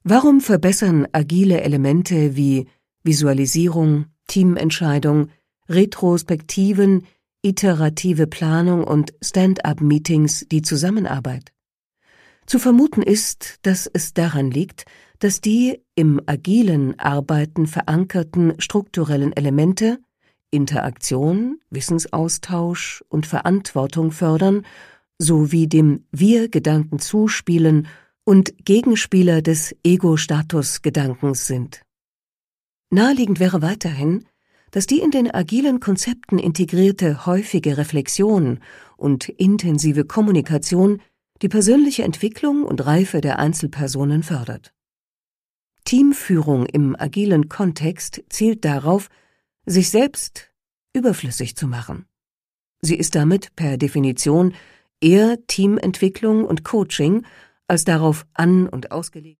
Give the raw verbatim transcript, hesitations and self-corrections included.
Warum verbessern agile Elemente wie Visualisierung, Teamentscheidung, Retrospektiven, iterative Planung und Stand-up-Meetings die Zusammenarbeit? Zu vermuten ist, dass es daran liegt, dass die im agilen Arbeiten verankerten strukturellen Elemente Interaktion, Wissensaustausch und Verantwortung fördern, sowie dem Wir-Gedanken zuspielen und Gegenspieler des Ego-Status-Gedankens sind. Naheliegend wäre weiterhin, dass die in den agilen Konzepten integrierte häufige Reflexion und intensive Kommunikation die persönliche Entwicklung und Reife der Einzelpersonen fördert. Teamführung im agilen Kontext zielt darauf, sich selbst überflüssig zu machen. Sie ist damit per Definition eher Teamentwicklung und Coaching als darauf an- und ausgelegt.